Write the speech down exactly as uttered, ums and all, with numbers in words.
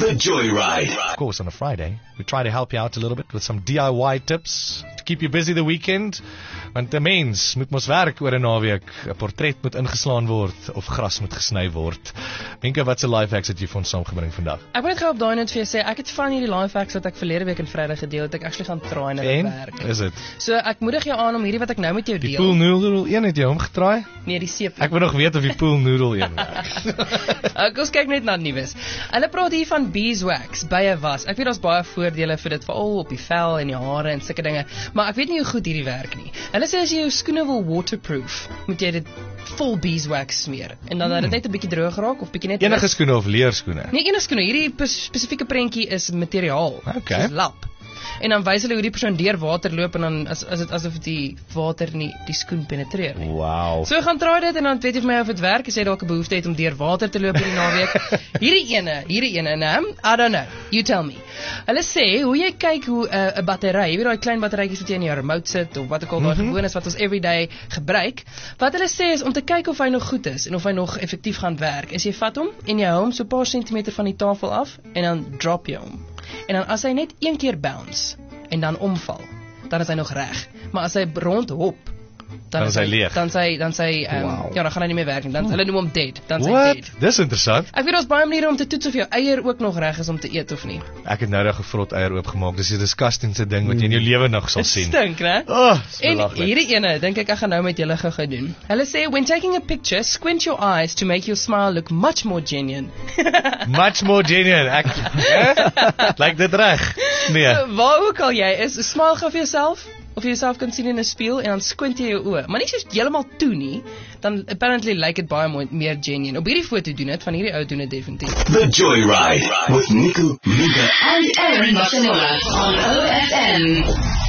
The Joyride. Of course, on a Friday, we try to help you out a little bit with some D I Y tips to keep you busy the weekend. Want 'n mens moet mos werk oor 'n naweek. 'n Portret moet ingeslaan word of gras moet gesny word. Menke, wat se life hacks het jy vir ons saamgebring vandag? Ek wil net gou op daai net vir jou sê, ek het van hierdie life hacks wat ek verlede week en Vrydag gedeel het, ek actually gaan try en hulle werk. En, is dit? So ek moedig jou aan om hierdie wat ek nou met jou Die deel. pool noodle een het jy hom getraai? Nee, die seep. Ek wil nog weet of die pool noodle een werk. Ek ons kyk net na nuus. Hulle praat hier van beeswax, bye was. Ek weet daar's baie voordele vir dit, veral op die vel en die hare en sulke dinge, maar ek weet nie hoe goed hierdie werk nie. Hulle sê as jy jou skoene wil waterproof, moet jy dit vol beeswax smeer en dan dat dit net 'n bietjie droog raak of bietjie net Enige skoene of leerskoene? Nee, enige skoene. Hierdie spesifieke prentjie is materiaal. Okay. Dis lap. En dan wys hulle hoe die persoon deur water loop en dan as as dit asof die water nie die skoen penetreer nie. Wow. So gaan try dit en dan weet jy vir my of dit werk, as jy dalk 'n behoefte het om deur water te loop hierdie naweek. Hierdie ene, hierdie ene, nee, I don't know. You tell me. Hulle sê hoe jy kyk hoe 'n uh, 'n battery, jy weet daai klein batterytjies wat jy in jou remote sit of wat ook al daai Mm-hmm. gewoon is wat ons everyday gebruik. Wat hulle sê is om te kyk of hy nog goed is en of hy nog effektief gaan werk. Is jy vat hom en jy hou hom so 'n paar sentimeter van die tafel af en dan drop jy hom. En dan as hy net een keer bounce en dan omval, dan is hy nog reg. Maar as hy rondhop, dan, Dan is hy leeg. Dan sy dan sy um, Wow. ja, dan gaan hy nie meer werk nie. Dan hulle noem hom dead. Dan is hy What? dead. Dis interessant. Ek weet daar's baie maniere om te toets of jou eier ook nog reg is om te eet of nie. Ek het nou 'n gevrot eier oopgemaak. Dis die disgustingste ding wat jy in jou lewe nog sal Dit sien. stink, né? Oh, En hierdie ene, dink ek ek gaan nou met julle gou-gou doen. Hulle sê when taking a picture, squint your eyes to make your smile look much more genuine. Much more genuine. Ek eh? Lyk dit reg? Nee. So, waar ook al jy is, smile gou vir jouself. Of jy jouself kan sien in 'n spieël en dan squint jy jou oë. Maar nie so heeltemal toe nie, dan apparently lyk dit baie mooi, meer genuine. Op hierdie foto doen dit, van hierdie ou doen dit definitief. The Joyride with Nico, Luca, and Aaron Machinola on O F M.